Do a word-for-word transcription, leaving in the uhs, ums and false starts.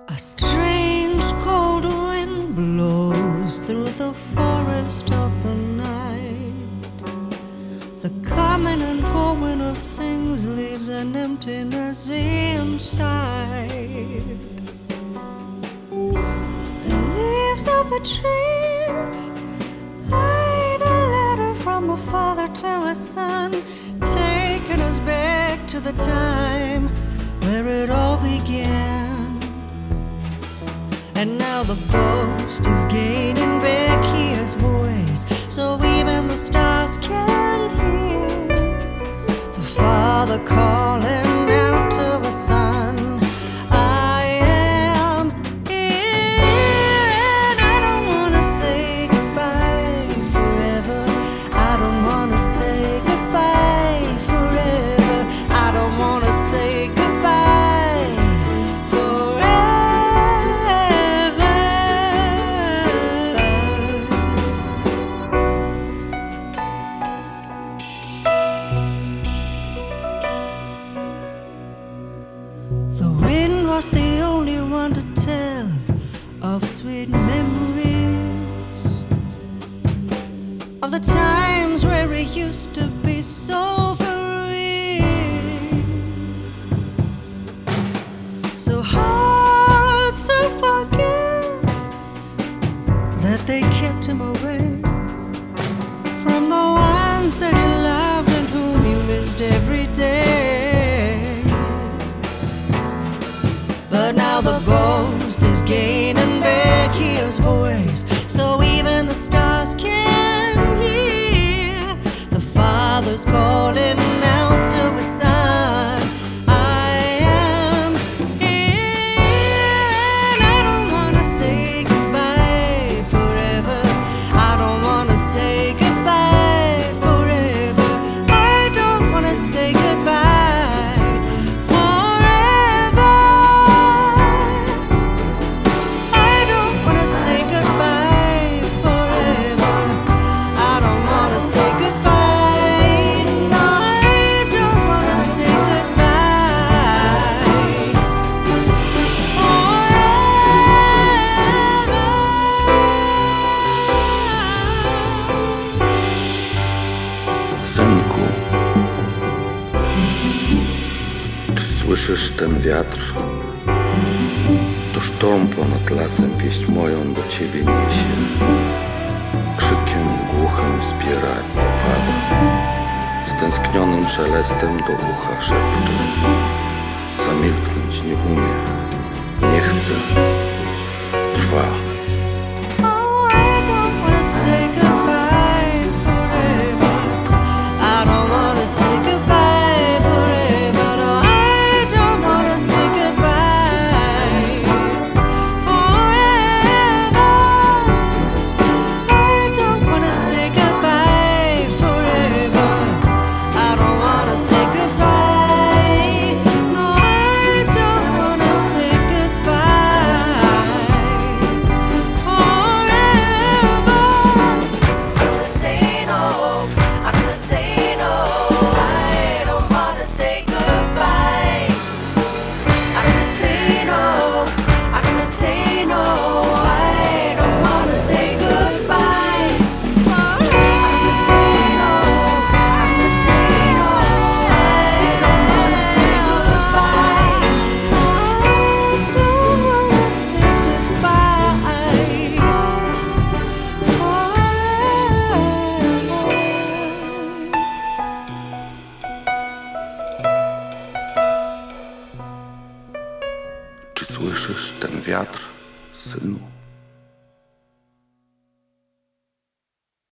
A strange cold wind blows through the forest of the night. The coming and going of things leaves an emptiness inside. The leaves of the trees hide a letter from a father to a son, taking us back to the time where it all began. And now the ghost is gaining back his voice, so even the stars can hear the Father calling out to his Son. I am here, and I don't wanna say goodbye forever. I don't wanna say goodbye forever. I don't wanna say goodbye forever. The wind was the only one to tell of sweet memories of the times where it used to be so free, so hard to forget that they kept him away from the ones that he loved and whom he missed every day. But now the ghost is gaining back his voice, so even the stars can hear the Father's calling out to his Son. I am here, and I don't wanna say goodbye forever. I don't wanna say goodbye forever. I don't wanna say goodbye forever. I don't wanna say goodbye forever. I don't wanna say goodbye. No, I don't wanna say goodbye Synku, czy słyszysz ten wiatr? To sztorm ponad lasem pieśń moją do ciebie niesie. Krzykiem głuchym zbiera opada, stęsknionym szelestem do ucha szeptu. Zamilknąć nie umie, nie chce, trwa. Oh, I don't wanna say goodbye forever. I don't wanna say goodbye forever. No, I don't wanna say goodbye forever. I don't wanna say goodbye forever. I don't wanna say goodbye. No, I don't wanna say goodbye forever. Say no, I could say no. I don't wanna say goodbye. I could say no, I could say no. I don't wanna say goodbye. I could say no, I could say no. I don't wanna say goodbye. I don't wanna say goodbye forever. Czy słyszysz ten wiatr, synu?